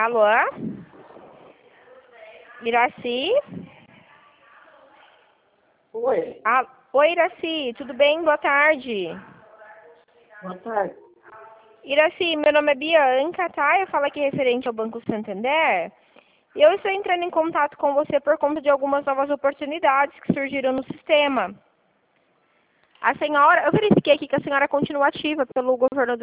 Alô? Iraci? Oi. Oi, Iraci, tudo bem? Boa tarde. Boa tarde. Iraci, meu nome é Bianca, tá? Eu falo aqui referente ao Banco Santander. E eu estou entrando em contato com você por conta de algumas novas oportunidades que surgiram no sistema. A senhora, eu verifiquei aqui que a senhora continua ativa pelo governo do